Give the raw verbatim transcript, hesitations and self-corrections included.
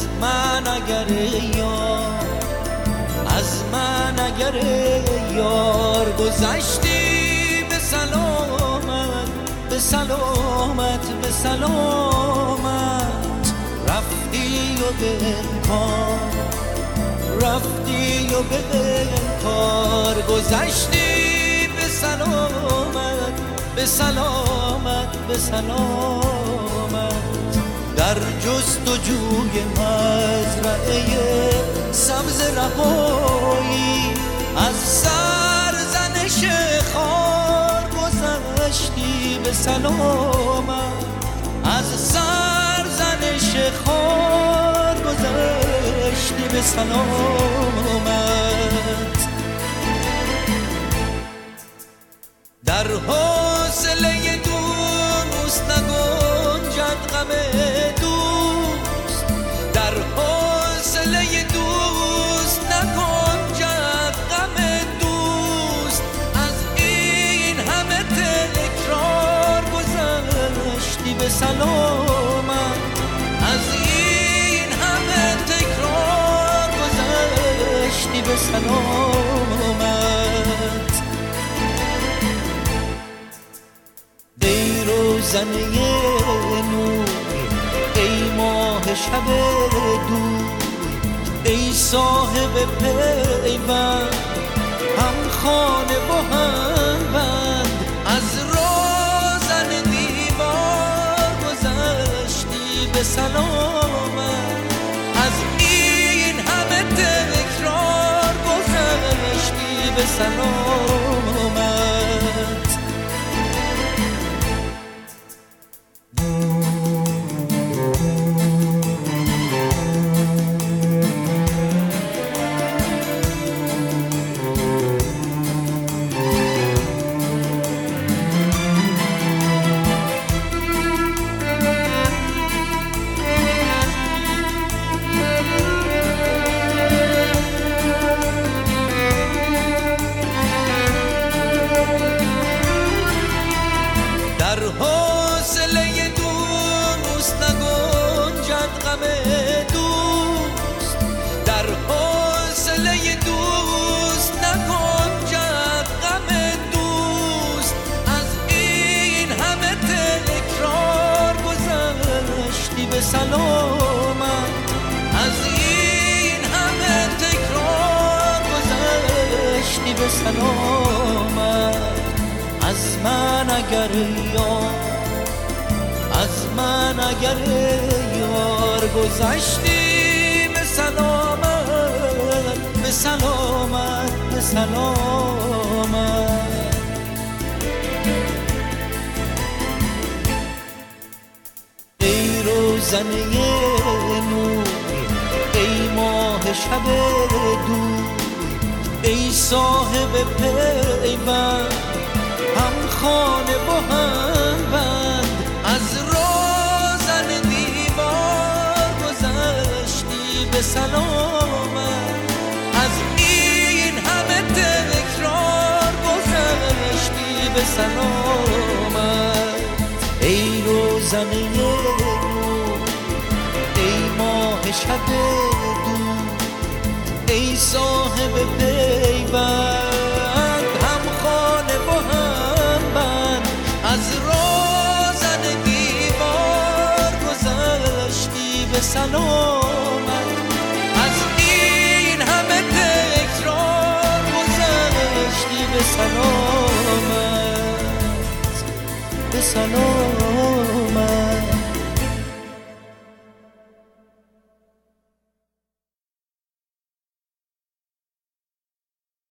من اگر یار از من اگر یار گذشتی به سلامت به سلامت به سلامت رفتی و به انکار رفتی و به انکار گذشتی به سلامت به سلامت به سلامت در جستجوی مزرعه سبز رهایی از سرزنش خار گذشتی به سلامت از سرزنش خار گذشتی به سلامت در حوصله دوست نگنجد غم دوست در حوصله دوست نگنجد غم دوست از این همه تکرار گذشتی به سلامت از این همه تکرار گذشتی به سلامت ای روزنه نور ای ماه شب دور ای صاحب پیوند هم خانه و هم بند از روزن دیوار گذشتی به سلامت از این همه تکرار گذشتی به سلامت در حوصله دوست نگنجد غم دوست در حوصله دوست نگنجد غم دوست از این همه تکرار گذشتی به سلامت از این همه تکرار گذشتی به سلامت از من اگر یار از من اگر یار گذشتی به سلامت به سلامت به سلامت ای روزنه نور ای ماه شب دور ای صاحب پیوند هم خانه و هم بند از روزن دیوار گذشتی به سلامت از این همه تکرار گذشتی به سلامت ای روزنه نور ای ماه شب دور ای صاحب پیوند هم خانه و هم بند از روزن دیوار گذشتی به سلامت از این همه تکرار گذشتی به سلامت به سلامت